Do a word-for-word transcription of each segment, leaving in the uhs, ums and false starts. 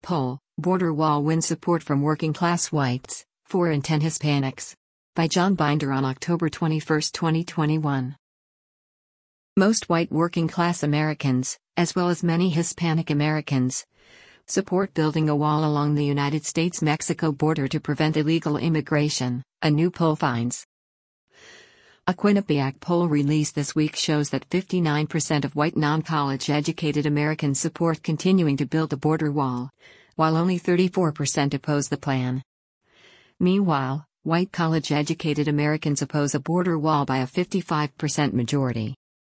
Poll, Border Wall Wins Support from Working Class Whites, four in ten Hispanics. By John Binder on October twenty-first, twenty twenty-one. Most white working class Americans, as well as many Hispanic Americans, support building a wall along the United States-Mexico border to prevent illegal immigration, a new poll finds. A Quinnipiac poll released this week shows that fifty-nine percent of white non-college educated Americans support continuing to build a border wall, while only thirty-four percent oppose the plan. Meanwhile, white college-educated Americans oppose a border wall by a fifty-five percent majority.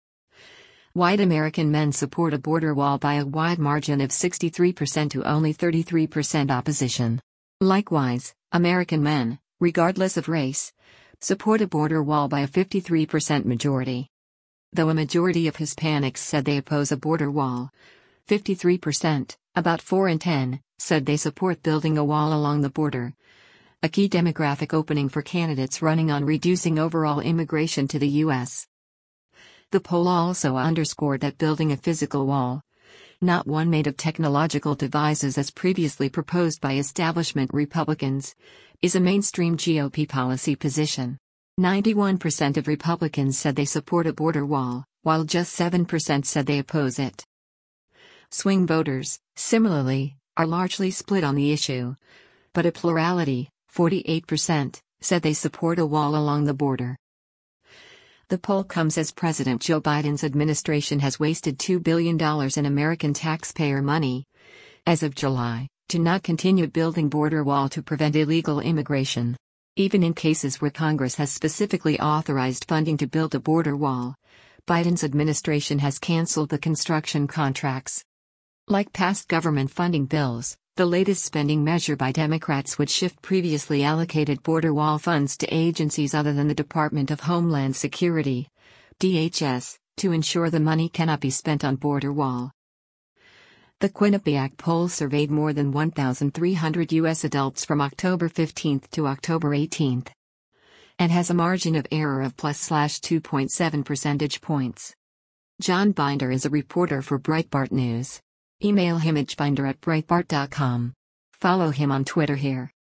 White American men support a border wall by a wide margin of sixty-three percent to only thirty-three percent opposition. Likewise, American men, regardless of race, support a border wall by a fifty-three percent majority. Though a majority of Hispanics said they oppose a border wall, fifty-three percent, about four in ten, said they support building a wall along the border, a key demographic opening for candidates running on reducing overall immigration to the U S The poll also underscored that building a physical wall, not one made of technological devices as previously proposed by establishment Republicans, is a mainstream G O P policy position. ninety-one percent of Republicans said they support a border wall, while just seven percent said they oppose it. Swing voters, similarly, are largely split on the issue, but a plurality, forty-eight percent, said they support a wall along the border. The poll comes as President Joe Biden's administration has wasted two billion dollars in American taxpayer money, as of July, to not continue building border wall to prevent illegal immigration. Even in cases where Congress has specifically authorized funding to build a border wall, Biden's administration has canceled the construction contracts. Like past government funding bills, the latest spending measure by Democrats would shift previously allocated border wall funds to agencies other than the Department of Homeland Security, D H S, to ensure the money cannot be spent on border wall. The Quinnipiac poll surveyed more than one thousand three hundred U S adults from October fifteenth to October eighteenth, and has a margin of error of plus two point seven percentage points. John Binder is a reporter for Breitbart News. Email him at binder at breitbart dot com. Follow him on Twitter here.